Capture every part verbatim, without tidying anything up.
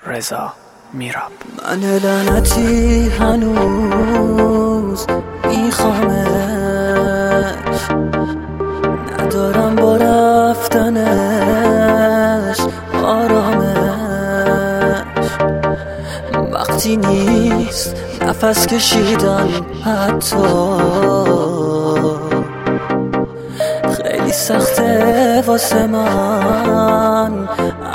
رضا میراب. من لعنتی هنوز میخوامش، ندارم با رفتنش آرامش. وقتی نیست نفس کشیدن حتی خیلی سخته واسه من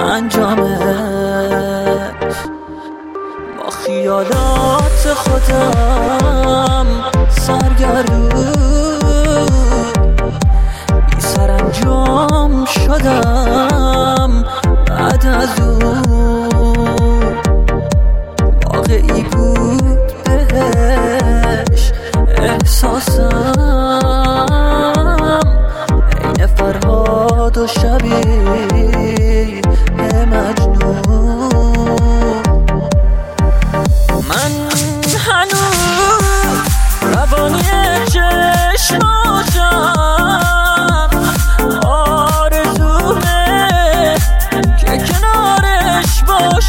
انجامش. با خیالات خودم سرگردون بی سرانجام شدم. بعد از اون واقعی بود بهش احساسم، عین فرهاد و شبیه مجنون. من هنوز روانی چشماشم، آرزومه که کنارش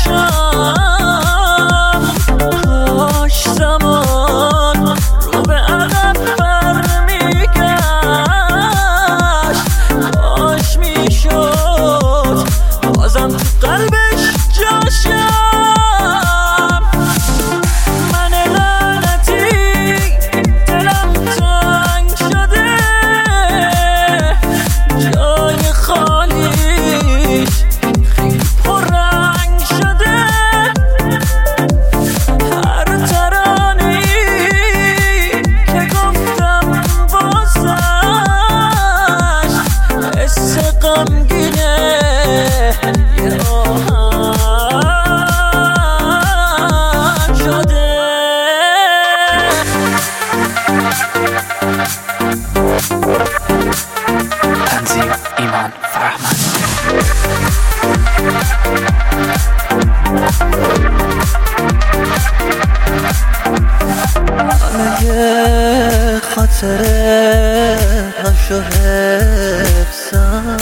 باشم. کاش زمان رو به عقب برمیگشت، کاش میشد بازم تو قلبش جاشم. تنظیم ایمان فرهمند. همه خاطره هاشو حفظم،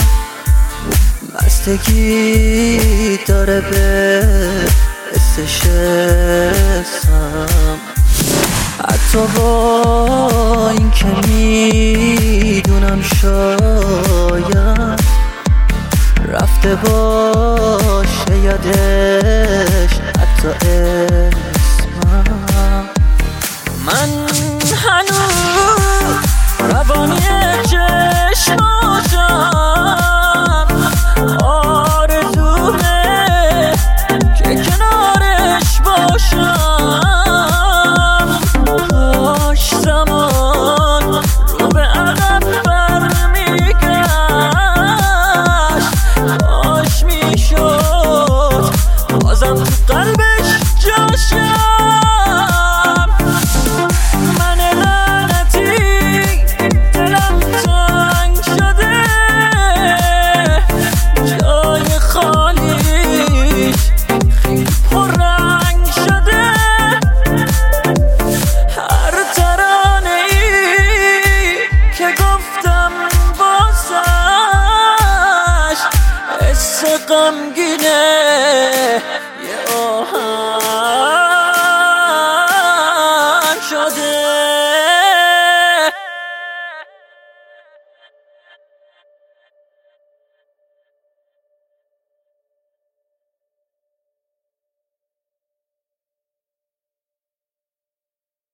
بستگی داره به حسش حسم. حتی با این که میدونم شاید رفته باشه یاده